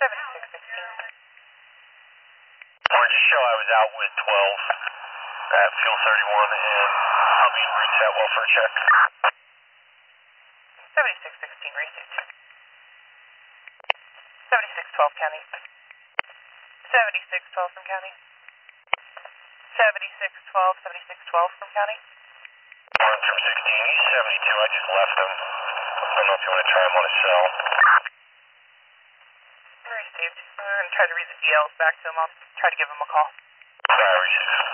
Or just show I was out with 12 at Fuel 31 and I'll be en route to that welfare check. 7616 received. 7612 County. 7612 from County. 7612, 7612 from County. One from 16, he's 72, I just left him. I don't know if you want to try him on his cell. Received. I'm going to try to read the GLs back to him. I'll try to give him a call. Sorry, received.